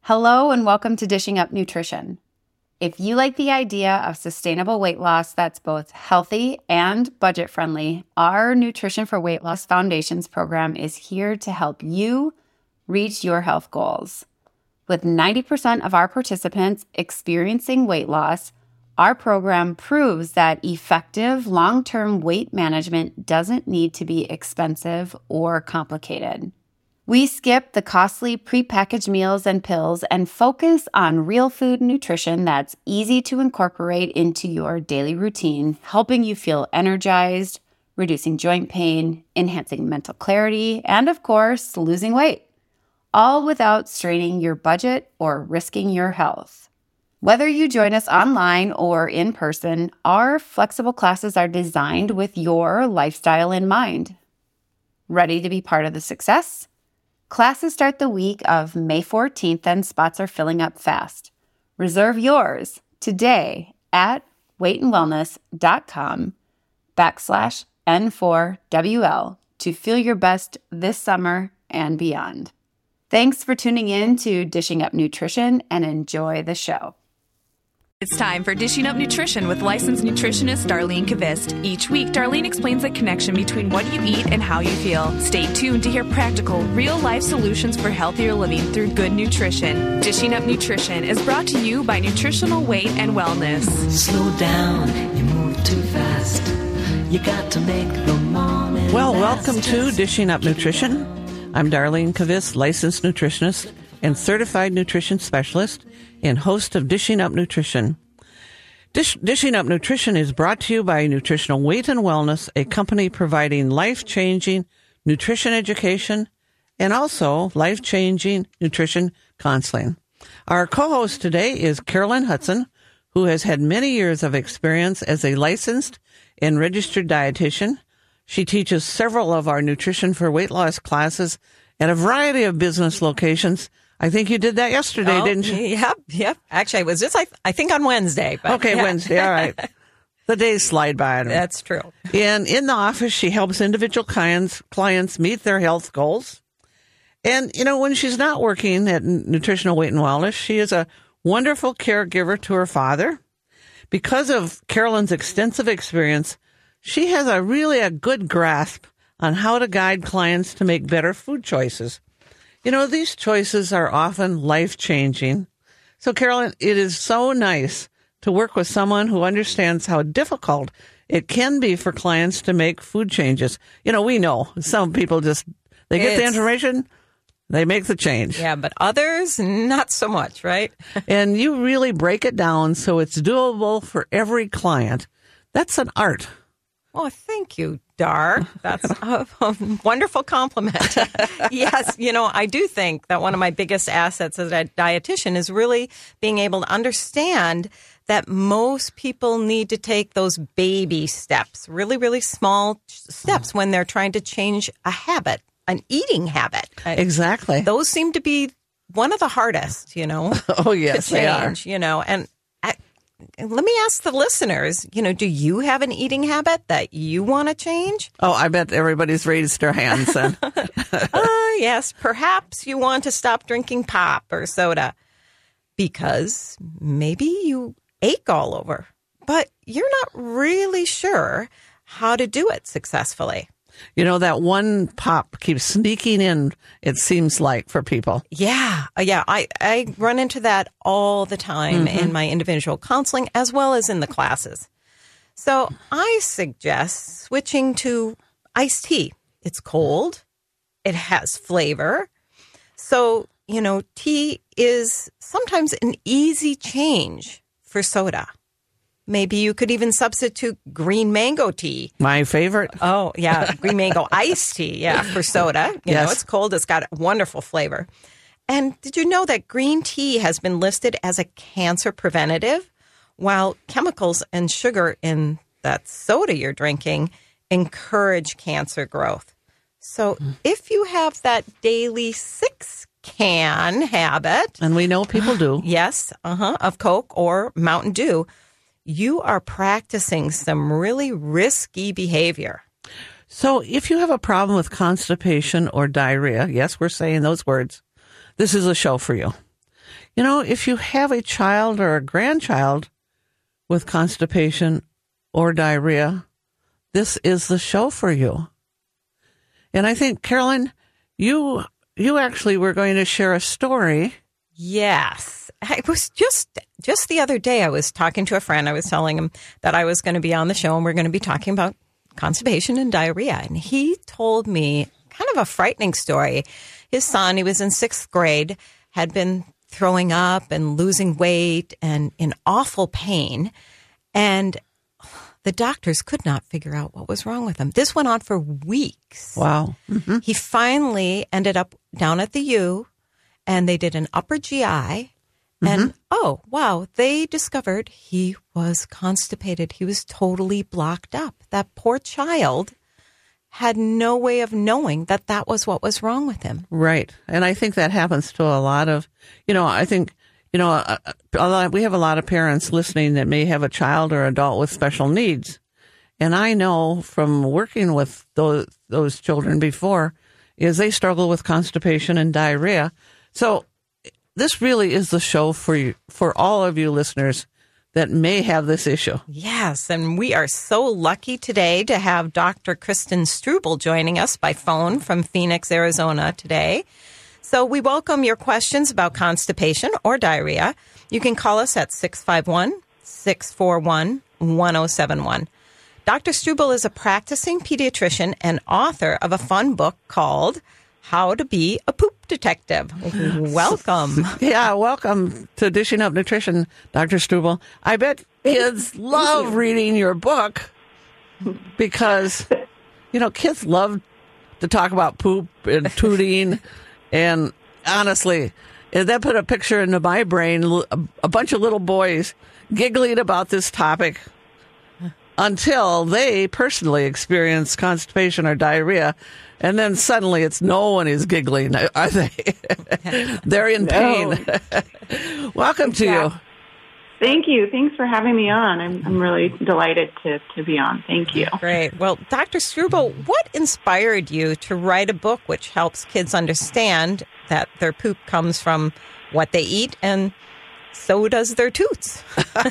Hello and welcome to Dishing Up Nutrition. If you like the idea of sustainable weight loss that's both healthy and budget-friendly, our Nutrition for Weight Loss Foundations program is here to help you reach your health goals. With 90% of our participants experiencing weight loss, our program proves that effective long-term weight management doesn't need to be expensive or complicated. We skip the costly prepackaged meals and pills and focus on real food nutrition that's easy to incorporate into your daily routine, helping you feel energized, reducing joint pain, enhancing mental clarity, and of course, losing weight, all without straining your budget or risking your health. Whether you join us online or in person, our flexible classes are designed with your lifestyle in mind. Ready to be part of the success? Classes start the week of May 14th and spots are filling up fast. Reserve yours today at weightandwellness.com/N4WL to feel your best this summer and beyond. Thanks for tuning in to Dishing Up Nutrition and enjoy the show. It's time for Dishing Up Nutrition with licensed nutritionist Darlene Kvist. Each week, Darlene explains the connection between what you eat and how you feel. Stay tuned to hear practical, real-life solutions for healthier living through good nutrition. Dishing Up Nutrition is brought to you by Nutritional Weight and Wellness. Slow down, you move too fast. You got to make the morning Well, last. welcome to Dishing Up Nutrition. I'm Darlene Kvist, licensed nutritionist and certified nutrition specialist and host of Dishing Up Nutrition. Dishing Up Nutrition is brought to you by Nutritional Weight and Wellness, a company providing life-changing nutrition education and also life-changing nutrition counseling. Our co-host today is Carolyn Hudson, who has had many years of experience as a licensed and registered dietitian. She teaches several of our Nutrition for Weight Loss classes at a variety of business locations. I think you did that yesterday, didn't you? Yep. Actually, it was just, I think on Wednesday. But Okay, yeah. Wednesday. All right. The days slide by. That's true. And in the office, she helps individual clients meet their health goals. And, you know, when she's not working at Nutritional Weight and Wellness, she is a wonderful caregiver to her father. Because of Carolyn's extensive experience, she has a good grasp on how to guide clients to make better food choices. You know, these choices are often life-changing. So, Carolyn, it is so nice to work with someone who understands how difficult it can be for clients to make food changes. You know, we know some people they get the information, they make the change. Yeah, but others, not so much, right? And you really break it down so it's doable for every client. That's an art. Oh, thank you, Dar. That's a wonderful compliment. Yes, you know, I do think that one of my biggest assets as a dietitian is really being able to understand that most people need to take those baby steps, really, really small steps when they're trying to change a habit, an eating habit. Exactly. Those seem to be one of the hardest, you know, Oh, yes, to they are. change, you know, and let me ask the listeners, you know, do you have an eating habit that you want to change? Oh, I bet everybody's raised their hands. Yes, perhaps you want to stop drinking pop or soda because maybe you ache all over, but you're not really sure how to do it successfully. You know, that one pop keeps sneaking in, it seems like, for people. Yeah. I run into that all the time in my individual counseling as well as in the classes. So I suggest switching to iced tea. It's cold. It has flavor. So, you know, tea is sometimes an easy change for soda. Maybe you could even substitute green mango tea. My favorite. Oh, yeah. Green mango iced tea. Yeah. For soda. You know, it's cold. It's got a wonderful flavor. And did you know that green tea has been listed as a cancer preventative, while chemicals and sugar in that soda you're drinking encourage cancer growth? So if you have that daily 6-can habit, And we know people do. yes, of Coke or Mountain Dew, you are practicing some really risky behavior. So if you have a problem with constipation or diarrhea, yes, we're saying those words, this is a show for you. You know, if you have a child or a grandchild with constipation or diarrhea, this is the show for you. And I think, Carolyn, you actually were going to share a story. Yes. I was just the other day, I was talking to a friend. I was telling him that I was going to be on the show and we're going to be talking about constipation and diarrhea. And he told me kind of a frightening story. His son, he was in 6th grade, had been throwing up and losing weight and in awful pain. And the doctors could not figure out what was wrong with him. This went on for weeks. Wow. Mm-hmm. He finally ended up down at the U, and they did an upper GI. And, oh, wow, they discovered he was constipated. He was totally blocked up. That poor child had no way of knowing that that was what was wrong with him. Right. And I think that happens to a lot of, I think, we have a lot of parents listening that may have a child or adult with special needs. And I know from working with those children before is they struggle with constipation and diarrhea. So this really is the show for you, for all of you listeners that may have this issue. Yes, and we are so lucky today to have Dr. Kristen Struble joining us by phone from Phoenix, Arizona today. So we welcome your questions about constipation or diarrhea. You can call us at 651-641-1071. Dr. Struble is a practicing pediatrician and author of a fun book called How to Be a Poop Detective. Welcome. Yeah, welcome to Dishing Up Nutrition, Dr. Struble. I bet kids love reading your book because, kids love to talk about poop and tooting. And honestly, that put a picture into my brain, a bunch of little boys giggling about this topic until they personally experience constipation or diarrhea. And then suddenly it's no one is giggling, are they? They're in pain. Welcome to you. Thank you. Thanks for having me on. I'm really delighted to be on. Thank you. Great. Well, Dr. Struble, what inspired you to write a book which helps kids understand that their poop comes from what they eat and so does their toots?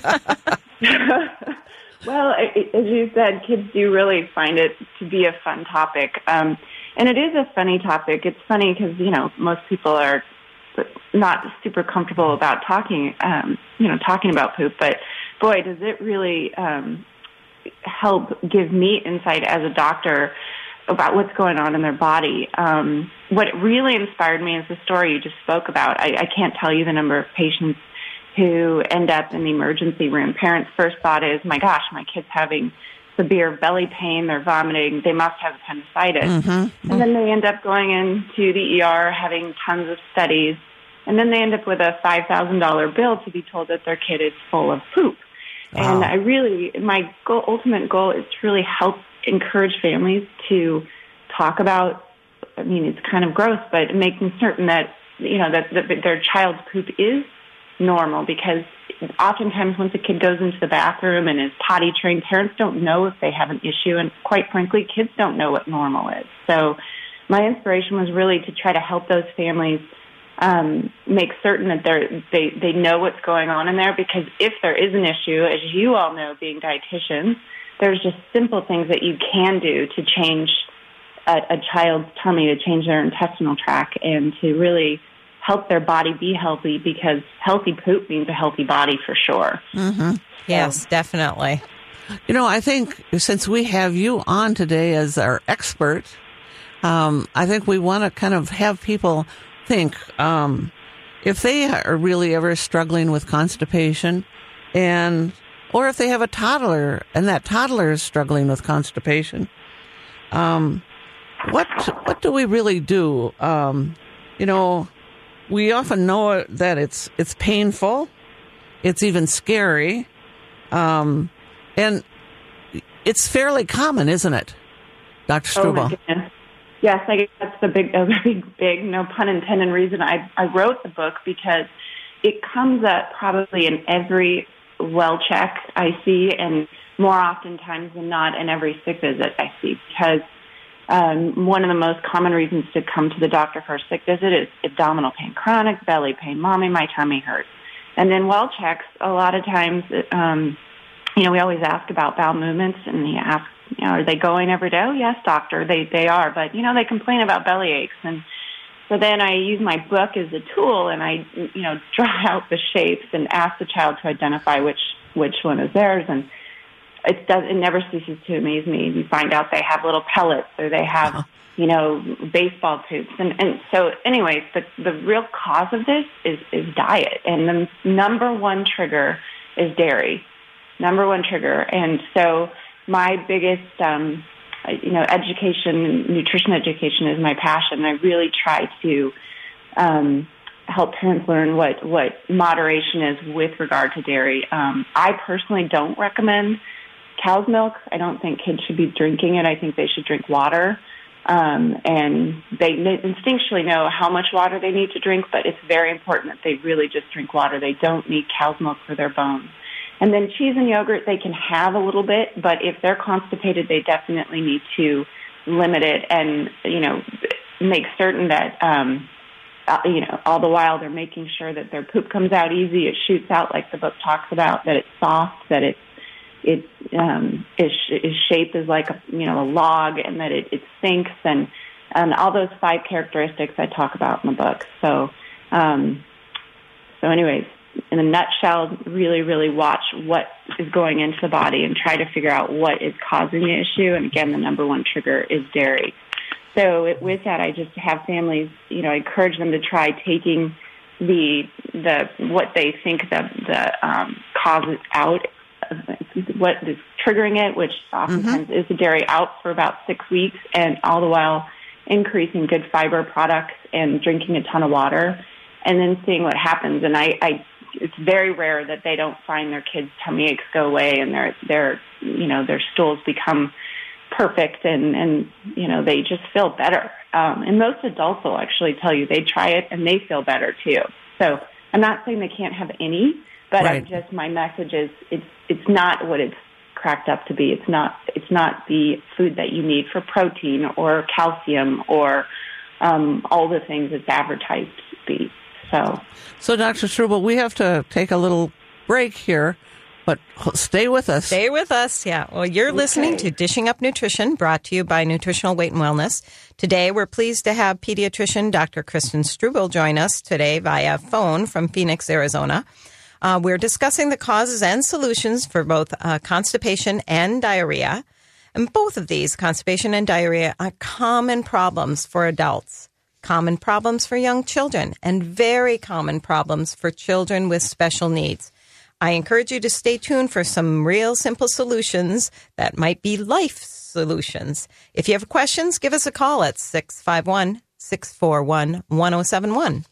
Well, as you said, kids do really find it to be a fun topic. And it is a funny topic. It's funny because, most people are not super comfortable about talking about poop. But, boy, does it really help give me insight as a doctor about what's going on in their body. What really inspired me is the story you just spoke about. I can't tell you the number of patients who end up in the emergency room. Parents' first thought is, my gosh, my kid's having severe belly pain, they're vomiting, they must have appendicitis. Mm-hmm. And then they end up going into the ER, having tons of studies, and then they end up with a $5,000 bill to be told that their kid is full of poop. Wow. And my ultimate goal is to really help encourage families to talk about, it's kind of gross, but making certain that, that their child's poop is normal, because oftentimes once a kid goes into the bathroom and is potty trained, parents don't know if they have an issue, and quite frankly, kids don't know what normal is. So my inspiration was really to try to help those families make certain that they know what's going on in there, because if there is an issue, as you all know, being dietitians, there's just simple things that you can do to change a child's tummy, to change their intestinal tract, and to really help their body be healthy, because healthy poop means a healthy body for sure. Mm-hmm. Yes, definitely. I think since we have you on today as our expert, I think we want to kind of have people think if they are really ever struggling with constipation, or if they have a toddler and that toddler is struggling with constipation, what do we really do? We often know that it's painful, it's even scary, and it's fairly common, isn't it, Dr. Struble? Oh my goodness. Yes, I guess that's a very big, no pun intended, reason I wrote the book, because it comes up probably in every well check I see, and more oftentimes than not in every sick visit I see, because One of the most common reasons to come to the doctor for a sick visit is abdominal pain, chronic belly pain, mommy, my tummy hurts. And then well checks, a lot of times, we always ask about bowel movements, and you ask, are they going every day? Oh, yes, doctor, they are. But, they complain about belly aches. And so then I use my book as a tool, and I, draw out the shapes and ask the child to identify which one is theirs. And it never ceases to amaze me. You find out they have little pellets, or they have, baseball tubes. And so anyways, the real cause of this is diet. And the number one trigger is dairy. Number one trigger. And so my biggest, nutrition education is my passion. I really try to help parents learn what moderation is with regard to dairy. I personally don't recommend cow's milk. I don't think kids should be drinking it. I think they should drink water. And they instinctually know how much water they need to drink, but it's very important that they really just drink water. They don't need cow's milk for their bones. And then cheese and yogurt, they can have a little bit, but if they're constipated, they definitely need to limit it and, make certain that, all the while they're making sure that their poop comes out easy, it shoots out like the book talks about, that it's soft, that its shape is like a log, and that it sinks, and all those 5 characteristics I talk about in the book. So anyways, in a nutshell, really, really watch what is going into the body and try to figure out what is causing the issue. And again, the number one trigger is dairy. So with that, I just have families, I encourage them to try taking the what they think the causes out, what is triggering it, which oftentimes is the dairy, out for about 6 weeks, and all the while increasing good fiber products and drinking a ton of water, and then seeing what happens. And it's very rare that they don't find their kids' tummy aches go away and their stools become perfect and they just feel better. And most adults will actually tell you they try it and they feel better too. So I'm not saying they can't have any, but right. my message is it's not what it's cracked up to be. It's not the food that you need for protein or calcium or all the things it's advertised to be. So Dr. Struble, we have to take a little break here, but stay with us. Stay with us, yeah. Well, you're listening to Dishing Up Nutrition, brought to you by Nutritional Weight and Wellness. Today, we're pleased to have pediatrician Dr. Kristen Struble join us today via phone from Phoenix, Arizona. We're discussing the causes and solutions for both constipation and diarrhea. And both of these, constipation and diarrhea, are common problems for adults, common problems for young children, and very common problems for children with special needs. I encourage you to stay tuned for some real simple solutions that might be life solutions. If you have questions, give us a call at 651-641-1071.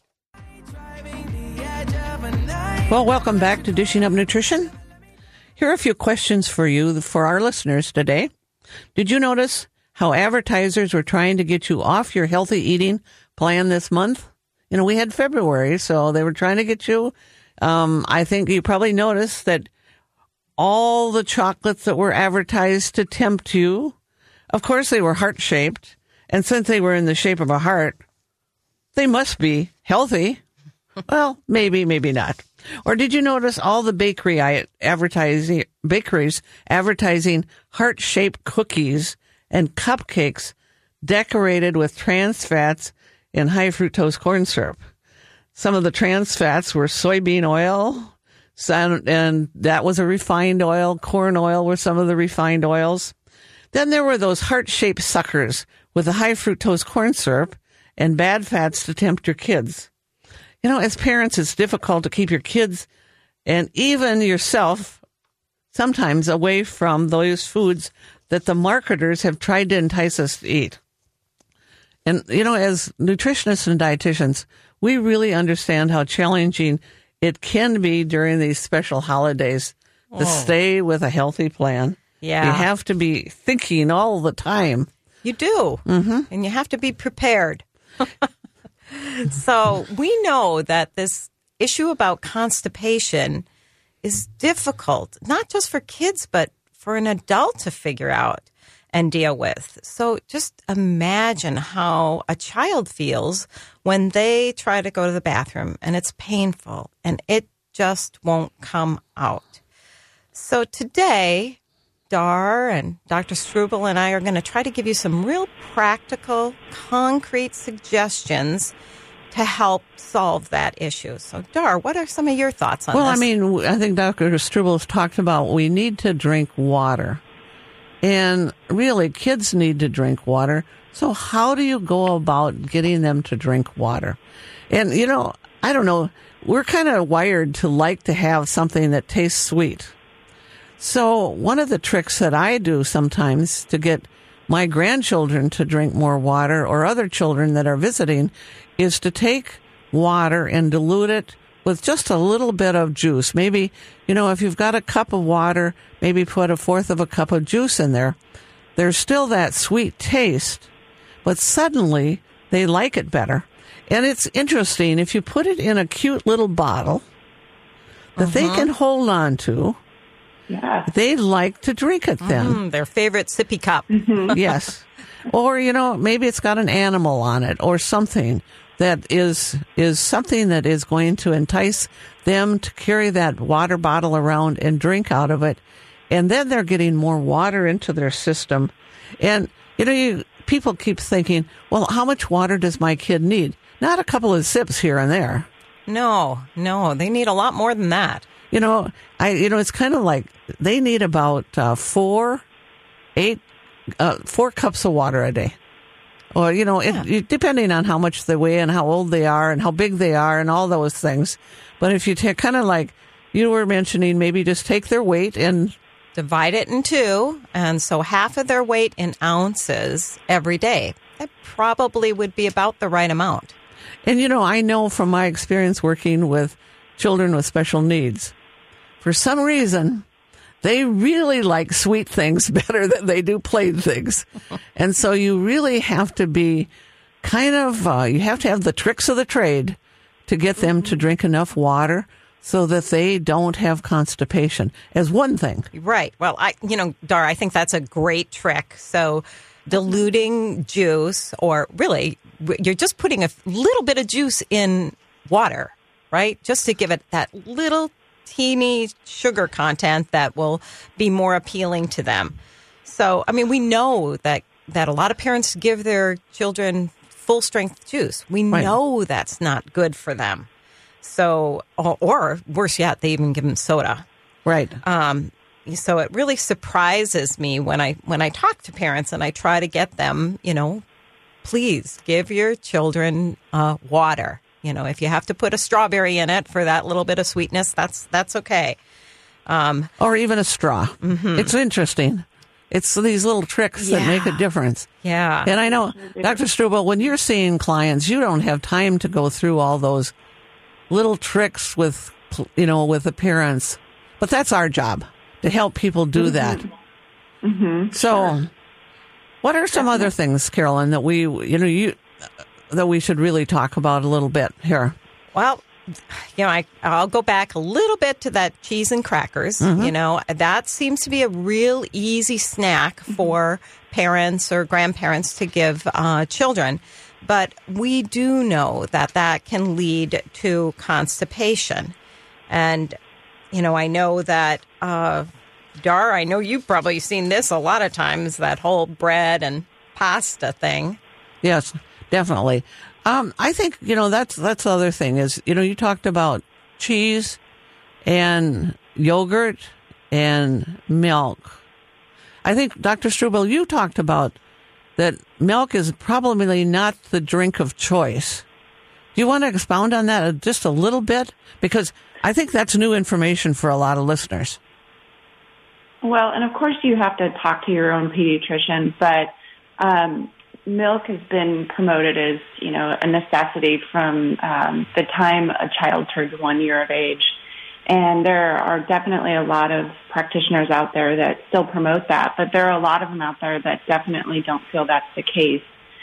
Well, welcome back to Dishing Up Nutrition. Here are a few questions for you, for our listeners today. Did you notice how advertisers were trying to get you off your healthy eating plan this month? We had February, so they were trying to get you. I think you probably noticed that all the chocolates that were advertised to tempt you, of course, they were heart-shaped. And since they were in the shape of a heart, they must be healthy. Well, maybe, maybe not. Or did you notice all the bakeries advertising heart-shaped cookies and cupcakes decorated with trans fats and high fructose corn syrup? Some of the trans fats were soybean oil, and that was a refined oil. Corn oil were some of the refined oils. Then there were those heart-shaped suckers with the high fructose corn syrup and bad fats to tempt your kids. As parents, it's difficult to keep your kids and even yourself sometimes away from those foods that the marketers have tried to entice us to eat. And, as nutritionists and dietitians, we really understand how challenging it can be during these special holidays to stay with a healthy plan. Yeah. You have to be thinking all the time. You do. Mm-hmm. And you have to be prepared. So we know that this issue about constipation is difficult, not just for kids, but for an adult to figure out. and deal with. So just imagine how a child feels when they try to go to the bathroom and it's painful and it just won't come out. So today, Dar and Dr. Struble and I are going to try to give you some real practical, concrete suggestions to help solve that issue. So, Dar, what are some of your thoughts on this? Well, I mean, I think Dr. Struble has talked about we need to drink water. And really, kids need to drink water. So how do you go about getting them to drink water? And, you know, I don't know. We're kind of wired to like to have something that tastes sweet. So one of the tricks that I do sometimes to get my grandchildren to drink more water or other children that are visiting is to take water and dilute it with just a little bit of juice. Maybe, you know, if you've got a cup of water, maybe put 1/4 of a cup of juice in there. There's still that sweet taste, but suddenly they like it better. And it's interesting, if you put it in a cute little bottle that they can hold on to, they like to drink it then. Their favorite sippy cup. Yes. Or, you know, maybe it's got an animal on it or something that is something that is going to entice them to carry that water bottle around and drink out of it. And then they're getting more water into their system. And, you know, people keep thinking, well, how much water does my kid need? Not a couple of sips here and there. No, they need a lot more than that. You know, it's kind of like they need about 4 cups of water a day. Or, you know, depending on how much they weigh and how old they are and how big they are and all those things. But if you take kind of like you were mentioning, maybe just take their weight and divide it in 2. And so half of their weight in ounces every day. That probably would be about the right amount. And, you know, I know from my experience working with children with special needs, for some reason, they really like sweet things better than they do plain things. And so you really have to be kind of, you have to have the tricks of the trade to get them to drink enough water so that they don't have constipation as one thing. Right. Well, Dar, I think that's a great trick. So diluting juice, or really, you're just putting a little bit of juice in water, right? Just to give it that little teeny sugar content that will be more appealing to them. So, I mean, we know that a lot of parents give their children full strength juice. We know that's not good for them. So, or worse yet, they even give them soda. Right. So it really surprises me when I talk to parents and I try to get them, you know, please give your children water. You know, if you have to put a strawberry in it for that little bit of sweetness, that's okay. Or even a straw. Mm-hmm. It's interesting. It's these little tricks that make a difference. Yeah. And I know, Dr. Struble, when you're seeing clients, you don't have time to go through all those little tricks with the parents. But that's our job, to help people do that. Mm-hmm. So what are some other things, Carolyn, that we should really talk about a little bit here? Well, you know, I'll go back a little bit to that cheese and crackers. Mm-hmm. You know, that seems to be a real easy snack for parents or grandparents to give children. But we do know that can lead to constipation. And, you know, I know that, Dar, I know you've probably seen this a lot of times, that whole bread and pasta thing. Yes, definitely. I think, you know, that's the other thing is, you know, you talked about cheese and yogurt and milk. I think, Dr. Struble, you talked about that milk is probably not the drink of choice. Do you want to expound on that just a little bit? Because I think that's new information for a lot of listeners. Well, and of course you have to talk to your own pediatrician, but milk has been promoted as, you know, a necessity from the time a child turns 1 year of age. And there are definitely a lot of practitioners out there that still promote that, but there are a lot of them out there that definitely don't feel that's the case.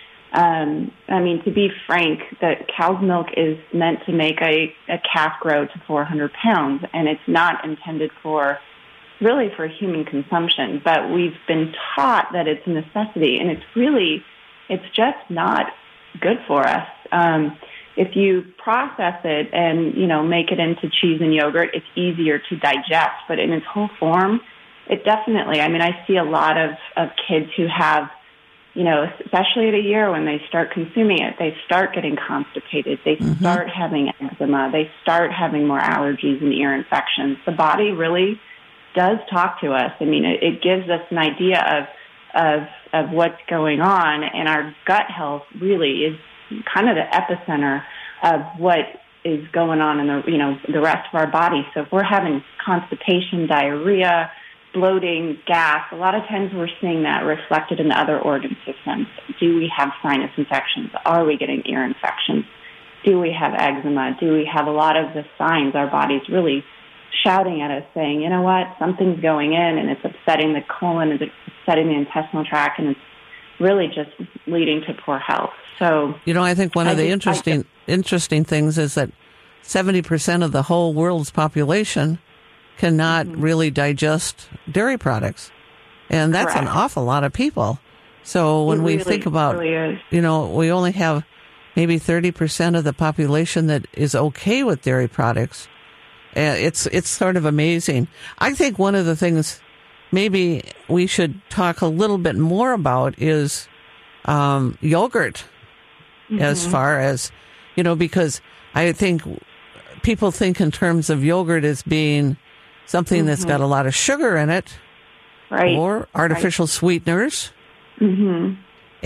I mean, to be frank, that cow's milk is meant to make a calf grow to 400 pounds, and it's not intended for really for human consumption, but we've been taught that it's a necessity, and it's just not good for us. If you process it and, make it into cheese and yogurt, it's easier to digest, but in its whole form, it definitely, I see a lot of kids who have, especially at a year when they start consuming it, they start getting constipated, they start having eczema, they start having more allergies and ear infections. The body really does talk to us. It gives us an idea of what's going on, and our gut health really is kind of the epicenter of what is going on in the rest of our body. So if we're having constipation, diarrhea, bloating, gas, a lot of times we're seeing that reflected in the other organ systems. Do we have sinus infections? Are we getting ear infections? Do we have eczema? Do we have a lot of the signs our body's really shouting at us saying, you know what, something's going in and it's upsetting the colon, it's upsetting the intestinal tract, and it's really just leading to poor health. So, I think one of the interesting things is that 70% of the whole world's population cannot really digest dairy products. And that's Correct. an awful lot of people. So when we think about, we only have maybe 30% of the population that is okay with dairy products. It's sort of amazing. I think one of the things maybe we should talk a little bit more about is yogurt, as far as, because I think people think in terms of yogurt as being something that's got a lot of sugar in it, right, or artificial sweeteners. And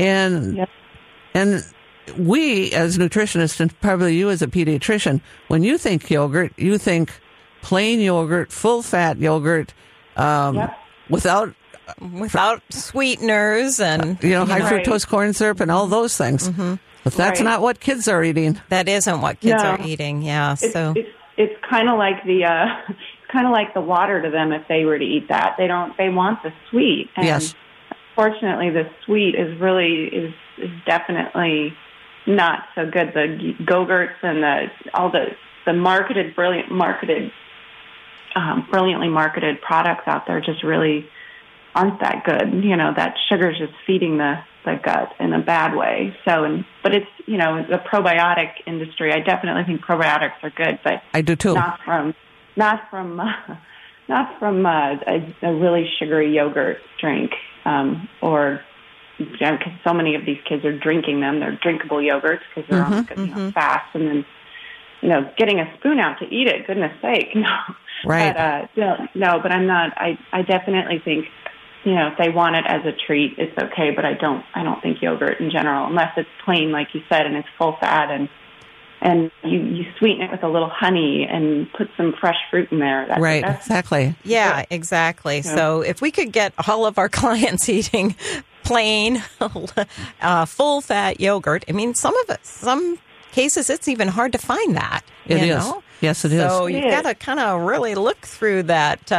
we as nutritionists, and probably you as a pediatrician, when you think yogurt, you think plain yogurt, full fat yogurt, without sweeteners and high fructose corn syrup and all those things. But that's not what kids are eating. That isn't what kids are eating. Yeah. It's kind of like the water to them. If they were to eat that, they want the sweet. And yes. Fortunately, the sweet is definitely not so good. The Go-Gurts and all the brilliantly marketed products out there just really aren't that good. That sugar's just feeding the gut in a bad way. So, but it's, the probiotic industry, I definitely think probiotics are good, but I do too. Not from a really sugary yogurt drink, or because so many of these kids are drinking them. They're drinkable yogurts because they're on fast, and then getting a spoon out to eat it. Goodness sake, no. Right. But but I'm not. I definitely think if they want it as a treat, it's okay. But I don't think yogurt in general, unless it's plain, like you said, and it's full fat and you sweeten it with a little honey and put some fresh fruit in there. Right, exactly. Yeah, exactly. So if we could get all of our clients eating plain, full-fat yogurt, some cases it's even hard to find that. It is. Yes, it is. So you've got to kind of really look through that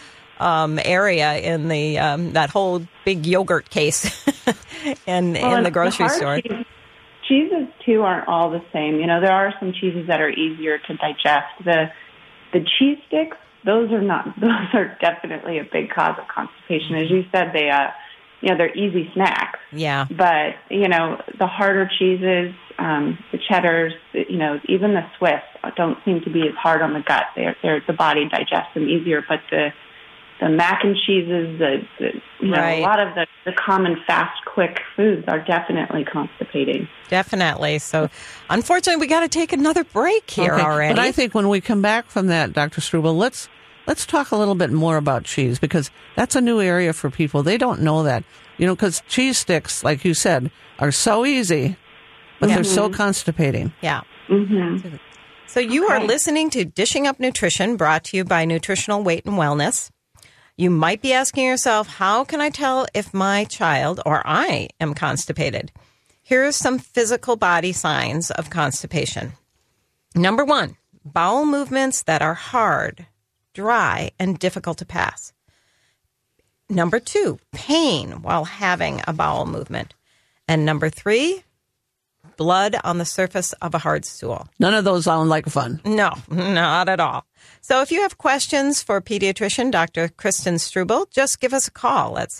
area in the that whole big yogurt case in the grocery store. Cheeses too aren't all the same. There are some cheeses that are easier to digest. The cheese sticks, those are definitely a big cause of constipation. As you said, they're easy snacks. Yeah. But the harder cheeses, the cheddars, even the Swiss don't seem to be as hard on the gut. The body digests them easier. But the mac and cheeses, a lot of the common fast, quick foods are definitely constipating. Definitely. So, unfortunately, we got to take another break here already. But I think when we come back from that, Dr. Struble, let's talk a little bit more about cheese, because that's a new area for people. They don't know that, because cheese sticks, like you said, are so easy, but they're so constipating. Yeah. Mm-hmm. So you are listening to Dishing Up Nutrition, brought to you by Nutritional Weight and Wellness. You might be asking yourself, how can I tell if my child or I am constipated? Here are some physical body signs of constipation. Number 1, bowel movements that are hard, dry, and difficult to pass. Number 2, pain while having a bowel movement. And number 3, like blood on the surface of a hard stool. None of those sound like fun. No, not at all. So if you have questions for pediatrician Dr. Kristen Struble, just give us a call at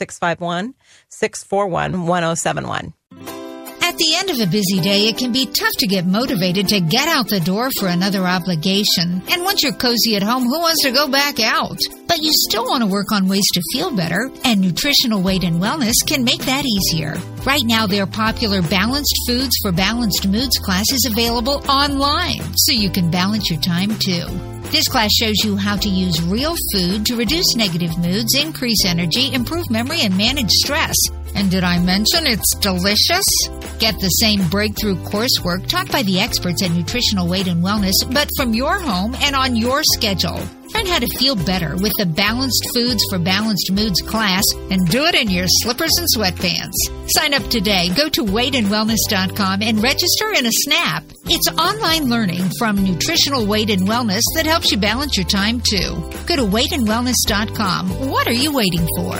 651-641-1071. At the end of a busy day, it can be tough to get motivated to get out the door for another obligation. And once you're cozy at home, who wants to go back out? But you still want to work on ways to feel better, and Nutritional Weight and Wellness can make that easier. Right now, their popular Balanced Foods for Balanced Moods class is available online, so you can balance your time too. This class shows you how to use real food to reduce negative moods, increase energy, improve memory, and manage stress. And did I mention it's delicious? Get the same breakthrough coursework taught by the experts at Nutritional Weight and Wellness, but from your home and on your schedule. Learn how to feel better with the Balanced Foods for Balanced Moods class and do it in your slippers and sweatpants. Sign up today. Go to weightandwellness.com and register in a snap. It's online learning from Nutritional Weight and Wellness that helps you balance your time too. Go to weightandwellness.com. What are you waiting for?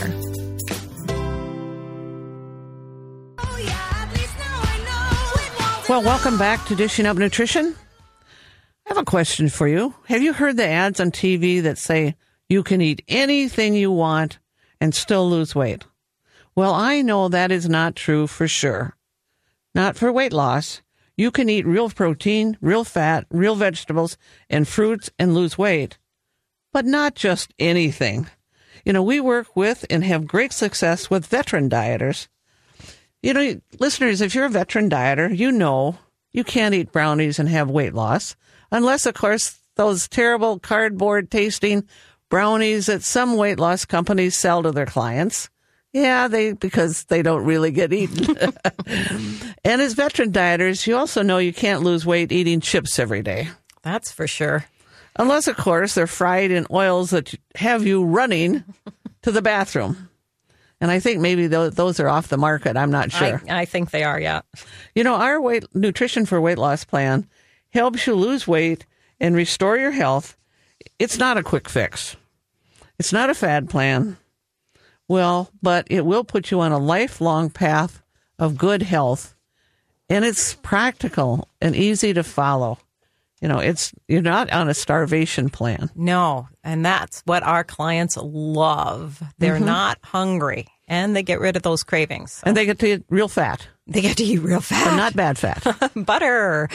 Well, welcome back to Dishing Up Nutrition. I have a question for you. Have you heard the ads on TV that say you can eat anything you want and still lose weight? Well, I know that is not true for sure. Not for weight loss. You can eat real protein, real fat, real vegetables, and fruits and lose weight. But not just anything. You know, we work with and have great success with veteran dieters. You know, listeners, if you're a veteran dieter, you know you can't eat brownies and have weight loss. Unless, of course, those terrible cardboard-tasting brownies that some weight loss companies sell to their clients. Yeah, because they don't really get eaten. And as veteran dieters, you also know you can't lose weight eating chips every day. That's for sure. Unless, of course, they're fried in oils that have you running to the bathroom. And I think maybe those are off the market. I'm not sure. I think they are, yeah. You know, our Nutrition for Weight Loss plan helps you lose weight and restore your health. It's not a quick fix. It's not a fad plan. Well, but it will put you on a lifelong path of good health. And it's practical and easy to follow. You know, you're not on a starvation plan. No, and that's what our clients love. They're not hungry, and they get rid of those cravings. So. And they get to eat real fat. They get to eat real fat. But not bad fat. Butter.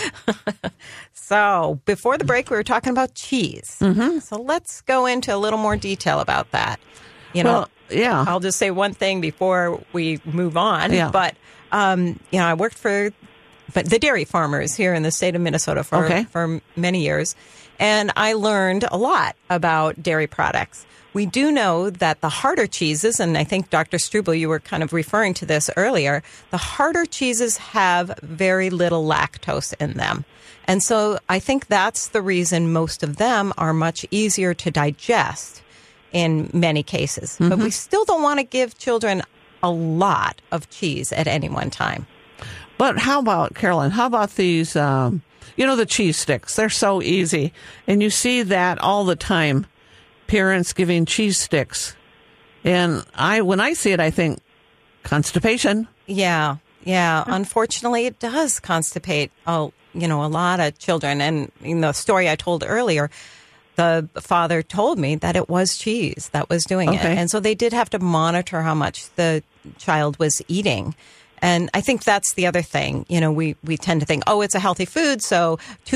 So before the break, we were talking about cheese. Mm-hmm. So let's go into a little more detail about that. You know, yeah. I'll just say one thing before we move on. Yeah. But, I worked for the dairy farmers here in the state of Minnesota for many years. And I learned a lot about dairy products. We do know that the harder cheeses, and I think, Dr. Struble, you were kind of referring to this earlier, the harder cheeses have very little lactose in them. And so I think that's the reason most of them are much easier to digest in many cases. Mm-hmm. But we still don't want to give children a lot of cheese at any one time. But how about, Carolyn, these, the cheese sticks? They're so easy. And you see that all the time, parents giving cheese sticks. And when I see it, I think constipation. Yeah. Unfortunately, it does constipate, a lot of children. And in the story I told earlier, the father told me that it was cheese that was doing it. And so they did have to monitor how much the child was eating. And I think that's the other thing. You know, we tend to think, it's a healthy food, so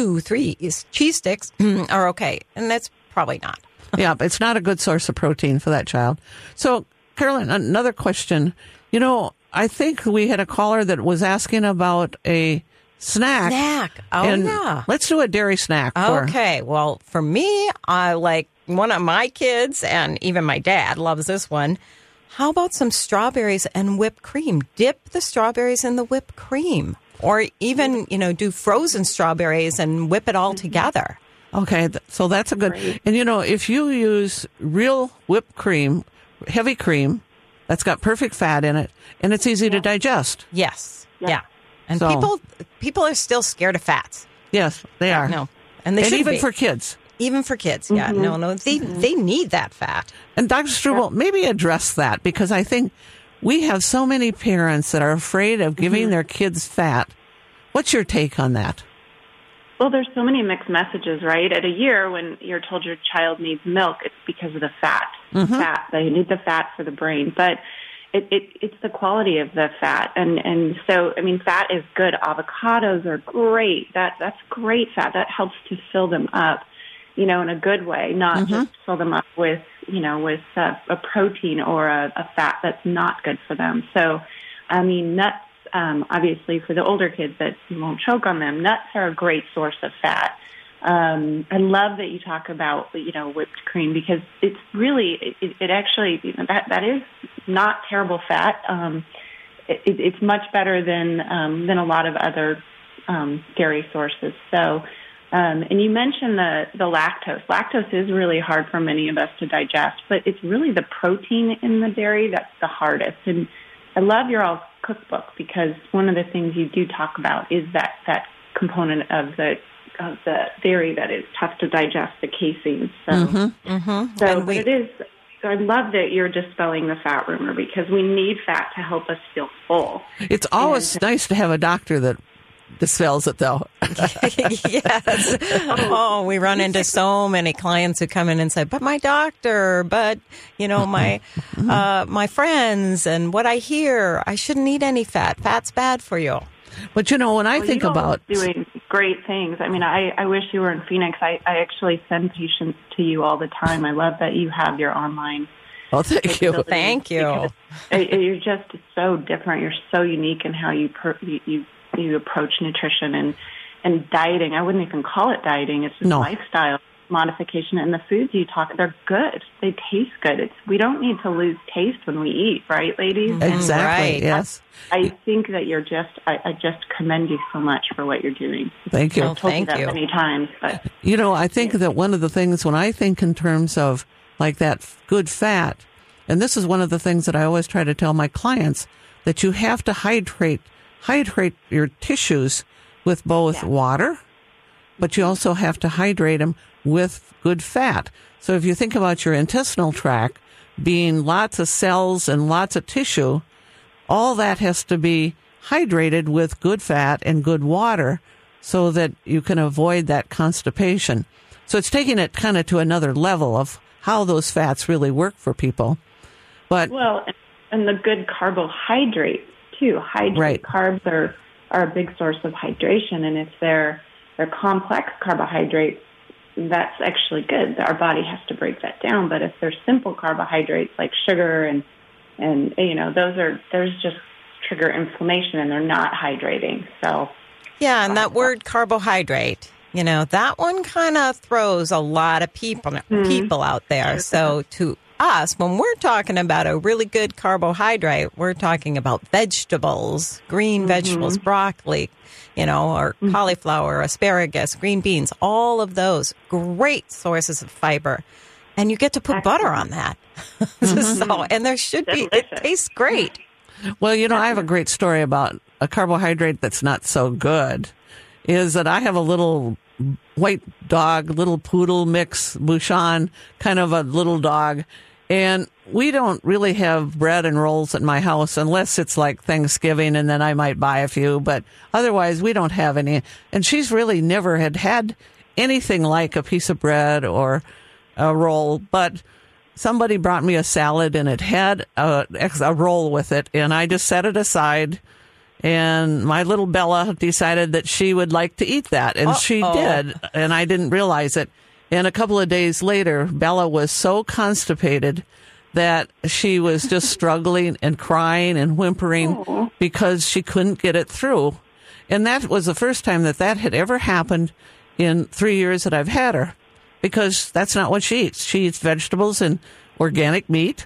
2-3 cheese sticks are okay. And that's probably not. Yeah, but it's not a good source of protein for that child. So, Carolyn, another question. You know, I think we had a caller that was asking about a snack. Yeah. Let's do a dairy snack. Okay. Well, for me, I like one of my kids, and even my dad loves this one. How about some strawberries and whipped cream? Dip the strawberries in the whipped cream. Or even, do frozen strawberries and whip it all together. Okay, so that's a good... Great. And, if you use real whipped cream, heavy cream, that's got perfect fat in it, and it's easy to digest. Yes, yeah. And so, people are still scared of fats. Yes, they are. No, and even for kids. Even for kids, yeah. Mm-hmm. No, they need that fat. And Dr. Struble, maybe address that, because I think we have so many parents that are afraid of giving their kids fat What's your take on that? Well, there's so many mixed messages, right? At a year, when you're told your child needs milk, it's because of the fat. Fat. They need the fat for the brain. But it's the quality of the fat. And so, I mean, fat is good. Avocados are great. That's great fat. That helps to fill them up, in a good way, not just fill them up with a protein or a fat that's not good for them. So, I mean, nuts, obviously for the older kids that you won't choke on them, nuts are a great source of fat. I love that you talk about, whipped cream, because it's really, it actually, that is not terrible fat. It's much better than a lot of other dairy sources. So, and you mentioned the lactose. Lactose is really hard for many of us to digest, but it's really the protein in the dairy that's the hardest. And I love your all's cookbook, because one of the things you do talk about is that component of the dairy that is tough to digest, the casein. So, but it is. So I love that you're dispelling the fat rumor, because we need fat to help us feel full. It's always nice to have a doctor that dispels it, though. Yes. Oh, we run into so many clients who come in and say, but my doctor, but, my friends, and what I hear, I shouldn't eat any fat. Fat's bad for you. But, when I think about doing great things, I mean, I wish you were in Phoenix. I actually send patients to you all the time. I love that you have your online. Oh, thank you. Thank you. You're just so different. You're so unique in how you approach nutrition and dieting. I wouldn't even call it dieting. It's just lifestyle modification. And the foods you talk, they're good. They taste good. We don't need to lose taste when we eat, right, ladies? Exactly. Right. Yes. I think that I just commend you so much for what you're doing. Thank you. I've told you that many times, but I think that one of the things, when I think in terms of like that good fat, and this is one of the things that I always try to tell my clients, that you have to hydrate your tissues with both water, but you also have to hydrate them with good fat. So if you think about your intestinal tract being lots of cells and lots of tissue, all that has to be hydrated with good fat and good water so that you can avoid that constipation. So it's taking it kind of to another level of how those fats really work for people. But and the good carbohydrates too. Carbs are a big source of hydration, and if they're complex carbohydrates, that's actually good. Our body has to break that down. But if they're simple carbohydrates like sugar and those just trigger inflammation, and they're not hydrating. So yeah, and that word carbohydrate, that one kind of throws a lot of people out there. So to us, when we're talking about a really good carbohydrate, we're talking about vegetables, green vegetables, broccoli, or cauliflower, asparagus, green beans, all of those great sources of fiber. And you get to put butter on that. And there should be, it tastes great. Well, I have a great story about a carbohydrate that's not so good, is that I have a little white dog, little poodle mix, Bouchon, kind of a little dog. And we don't really have bread and rolls at my house unless it's like Thanksgiving, and then I might buy a few. But otherwise, we don't have any. And she's really never had anything like a piece of bread or a roll. But somebody brought me a salad, and it had a roll with it. And I just set it aside. And my little Bella decided that she would like to eat that. And she did. And I didn't realize it. And a couple of days later, Bella was so constipated that she was just struggling and crying and whimpering because she couldn't get it through. And that was the first time that had ever happened in 3 years that I've had her, because that's not what she eats. She eats vegetables and organic meat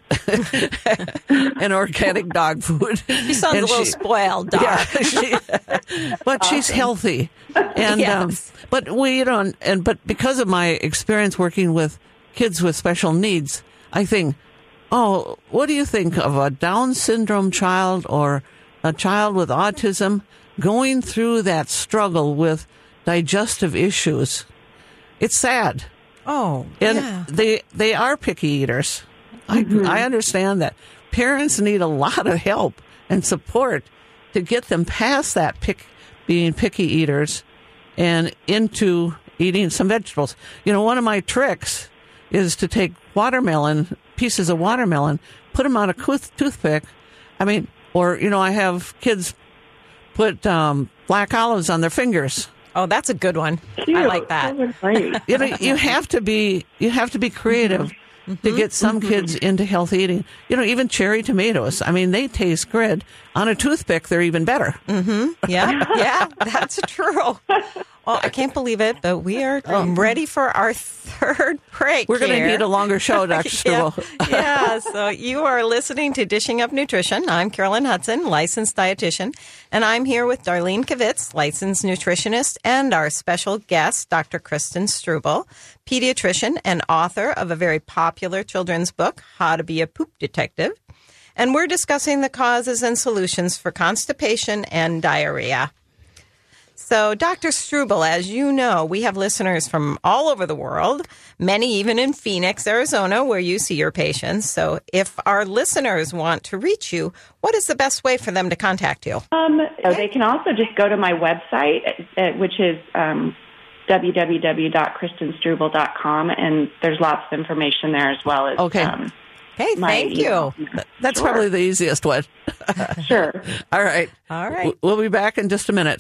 and organic dog food. She sounds a little spoiled, dog. Yeah, but she's healthy. And yes. But because of my experience working with kids with special needs, I think, what do you think of a Down syndrome child or a child with autism going through that struggle with digestive issues? It's sad. And they are picky eaters. I understand that. Parents need a lot of help and support to get them past that being picky eaters and into eating some vegetables. You know, one of my tricks is to take pieces of watermelon, put them on a toothpick. I mean, or, you know, I have kids put black olives on their fingers. Oh, that's a good one. Cute. I like that. Those are great. You know, you have to be creative to get some kids into healthy eating. You know, even cherry tomatoes. I mean, they taste good. On a toothpick, they're even better. Yeah, that's true. Well, I can't believe it, but we are ready for our third break. We're going to here. need a longer show, Dr. Struble. Yeah, so you are listening to Dishing Up Nutrition. I'm Carolyn Hudson, licensed dietitian, and I'm here with Darlene Kivitz, licensed nutritionist, and our special guest, Dr. Kristen Struble, pediatrician and author of a very popular children's book, How to Be a Poop Detective. And we're discussing the causes and solutions for constipation and diarrhea. So, Dr. Struble, as you know, we have listeners from all over the world, many even in Phoenix, Arizona, where you see your patients. So, if our listeners want to reach you, what is the best way for them to contact you? They can also just go to my website, which is www.kristenstruble.com, and there's lots of information there as well as Okay. Hey, thank you. That's probably the easiest one. Sure. All right. We'll be back in just a minute.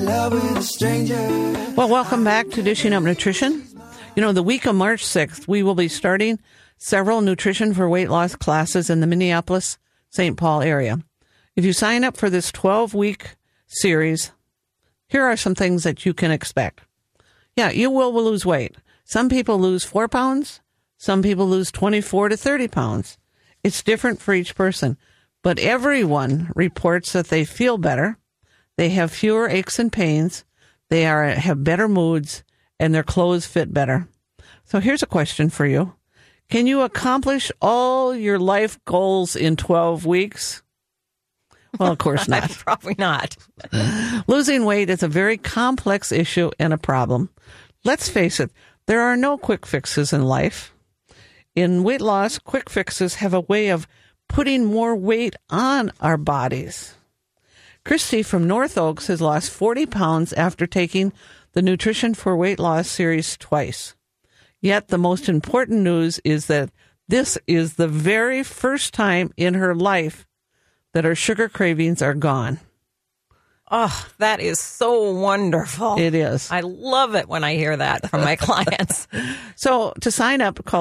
Well, welcome back to Dishing Up Nutrition. You know, the week of March 6th, we will be starting several nutrition for weight loss classes in the Minneapolis, St. Paul area. If you sign up for this 12-week series, here are some things that you can expect. Yeah, you will lose weight. Some people lose 4 pounds. Some people lose 24 to 30 pounds. It's different for each person, but everyone reports that they feel better, they have fewer aches and pains, they have better moods, and their clothes fit better. So here's a question for you. Can you accomplish all your life goals in 12 weeks? Well, of course not. Probably not. Losing weight is a very complex issue and a problem. Let's face it, there are no quick fixes in life. In weight loss, quick fixes have a way of putting more weight on our bodies. Christy from North Oaks has lost 40 pounds after taking the Nutrition for Weight Loss series twice. Yet the most important news is that this is the very first time in her life that her sugar cravings are gone. Oh, that is so wonderful. It is. I love it when I hear that from my clients. So to sign up, call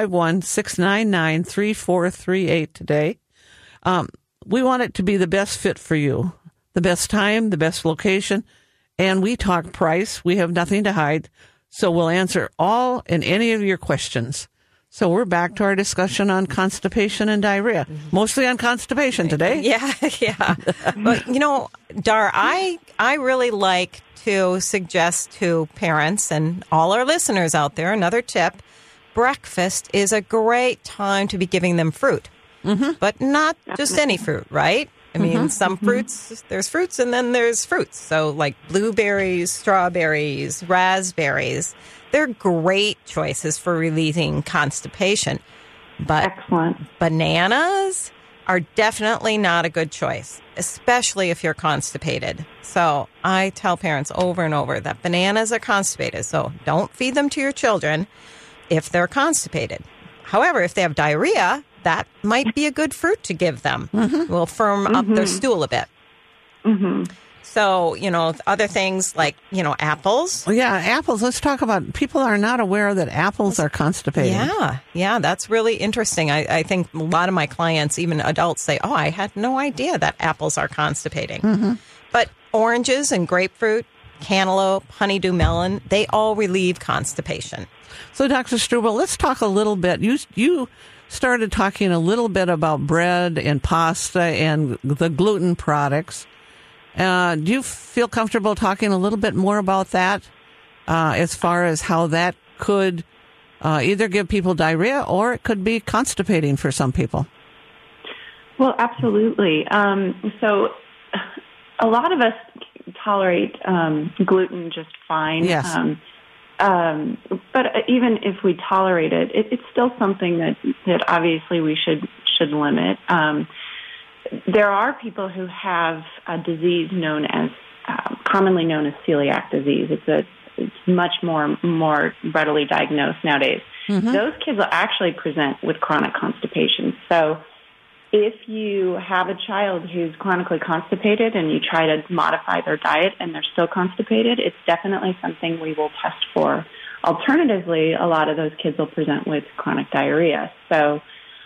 651-699-3438 today. We want it to be the best fit for you, the best time, the best location, and we talk price. We have nothing to hide, so we'll answer all and any of your questions. So we're back to our discussion on constipation and diarrhea, mostly on constipation today. Yeah. But, you know, Dar, I really like to suggest to parents and all our listeners out there, another tip, breakfast is a great time to be giving them fruit, but not just any fruit, right? I mean, some fruits, there's fruits and then there's fruits. So like blueberries, strawberries, raspberries. They're great choices for relieving constipation. But Excellent. Bananas are definitely not a good choice, especially if you're constipated. So I tell parents over and over that bananas are constipated. So don't feed them to your children if they're constipated. However, if they have diarrhea, that might be a good fruit to give them. Will firm up their stool a bit. So, you know, other things like, you know, apples. Well, yeah, apples. Let's talk about, people are not aware that apples are constipating. Yeah, that's really interesting. I think a lot of my clients, even adults, say, oh, I had no idea that apples are constipating. But oranges and grapefruit, cantaloupe, honeydew melon, they all relieve constipation. So, Dr. Struble, let's talk a little bit. You started talking a little bit about bread and pasta and the gluten products. Do you feel comfortable talking a little bit more about that as far as how that could either give people diarrhea or it could be constipating for some people? Well, absolutely. So a lot of us tolerate gluten just fine. Yes. But even if we tolerate it, it's still something that obviously we should limit. There are people who have a disease known as commonly known as celiac disease. It's much more readily diagnosed nowadays. Mm-hmm. Those kids will actually present with chronic constipation. So if you have a child who's chronically constipated and you try to modify their diet and they're still constipated, it's definitely something we will test for. Alternatively, a lot of those kids will present with chronic diarrhea. So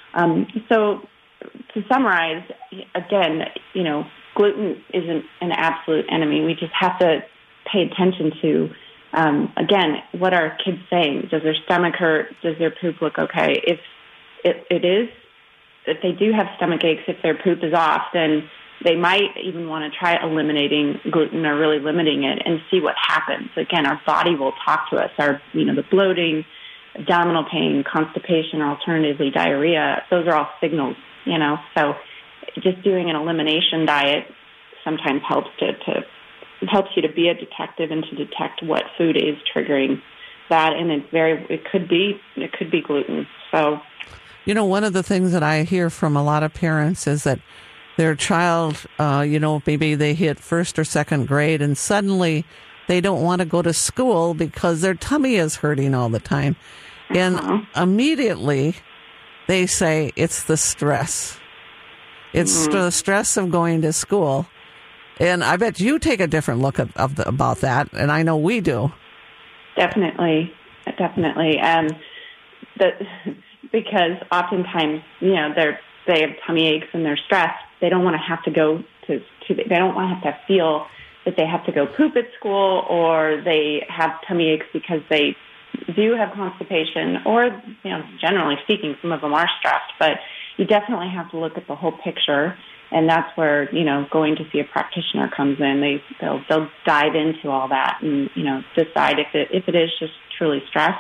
to summarize, again, gluten isn't an absolute enemy. We just have to pay attention to, again, what are kids saying? Does their stomach hurt? Does their poop look okay? If they do have stomach aches, if their poop is off, then they might even want to try eliminating gluten or really limiting it and see what happens. Again, our body will talk to us. The bloating, abdominal pain, constipation, or alternatively diarrhea, those are all signals, So just doing an elimination diet sometimes helps helps you to be a detective and to detect what food is triggering that, and it could be gluten. So, one of the things that I hear from a lot of parents is that their child, maybe they hit first or second grade and suddenly they don't want to go to school because their tummy is hurting all the time. And immediately they say it's the stress. It's the stress of going to school. And I bet you take a different look about that, and I know we do. Definitely. Because oftentimes, they have tummy aches and they're stressed. They don't want to have to go they don't want to have to feel that they have to go poop at school, or they have tummy aches because they do have constipation, or, generally speaking, some of them are stressed. But you definitely have to look at the whole picture, and that's where, going to see a practitioner comes in. They'll dive into all that and, decide if it is just truly stress,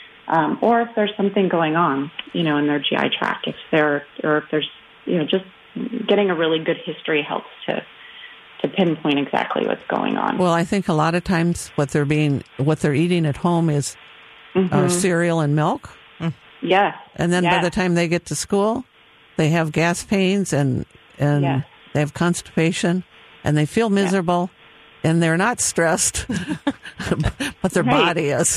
or if there's something going on, in their GI tract. If there's, just getting a really good history helps to pinpoint exactly what's going on. Well, I think a lot of times what they're eating at home is cereal and milk. Yes. And then by the time they get to school, they have gas pains and they have constipation and they feel miserable and they're not stressed, but their body is.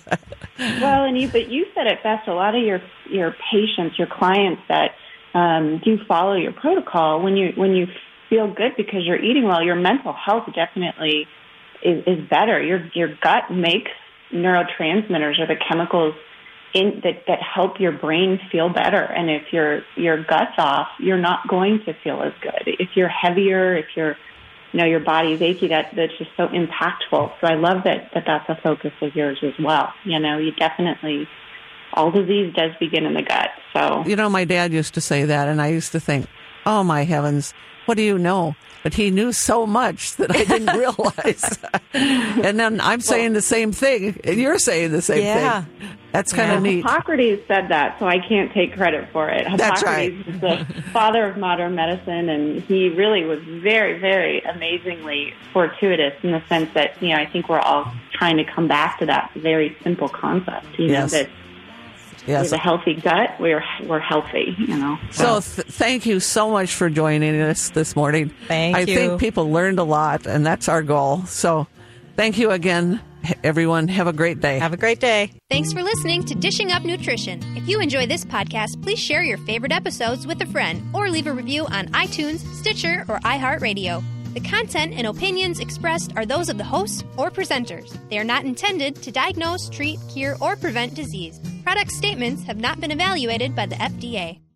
Well, but you said it best. A lot of your patients, your clients that do follow your protocol, when you feel good because you're eating well, your mental health definitely is better. Your gut makes neurotransmitters, or the chemicals that help your brain feel better. And if your gut's off, you're not going to feel as good. If you're heavier, if your body's achy, that's just so impactful. So I love that that's a focus of yours as well. You definitely, all disease does begin in the gut. So my dad used to say that, and I used to think, oh my heavens, what do you know? But he knew so much that I didn't realize. And then I'm saying the same thing, and you're saying the same thing. That's kind of neat. Hippocrates said that, so I can't take credit for it. That's right. Hippocrates is the father of modern medicine, and he really was very, very amazingly fortuitous in the sense that, I think we're all trying to come back to that very simple concept, that we have a healthy gut, we're healthy, So thank you so much for joining us this morning. I think people learned a lot, and that's our goal. So thank you again, everyone. Have a great day. Have a great day. Thanks for listening to Dishing Up Nutrition. If you enjoy this podcast, please share your favorite episodes with a friend or leave a review on iTunes, Stitcher, or iHeartRadio. The content and opinions expressed are those of the hosts or presenters. They are not intended to diagnose, treat, cure, or prevent disease. Product statements have not been evaluated by the FDA.